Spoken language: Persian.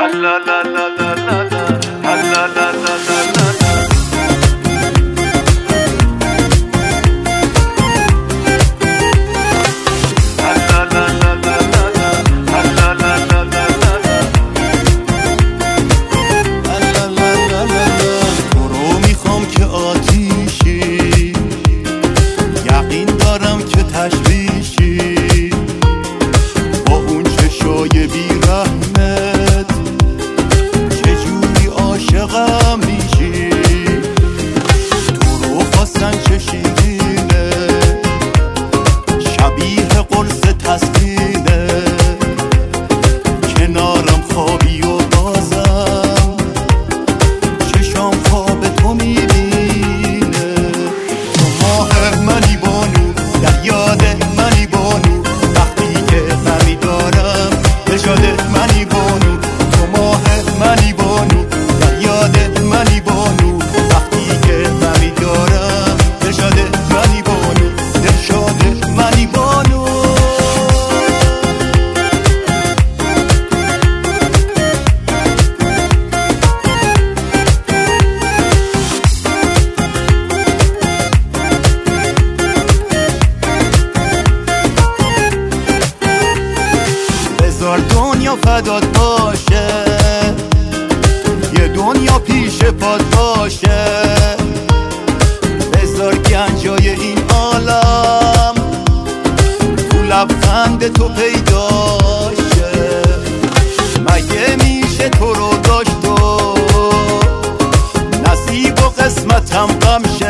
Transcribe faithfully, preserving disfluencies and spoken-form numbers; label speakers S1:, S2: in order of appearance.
S1: لا لا لا لا لا لا لا لا لا
S2: تشویشی با اون چشای بی‌رحمت چجوری عاشقم میشی تو رو خواستن چه شیرینه شبیه قرص تسکینه کنارم خوابی و بازم چشام خواب تو میبینه تو ماه منی بانو در یاد منی بانو وقتی که غمی دارم نشاده منی بانو تو ماه منی بانو در یاد منی بانو وقتی که غمی دارم نشاده منی بانو نشاده منی بانو بذار دنیا فدات باشه یه دنیا پیش پات باشه بذار گنجای این عالم تو لبخند تو پیداشه مگه میشه تو رو داشت و نصیب و قسمتم غم شه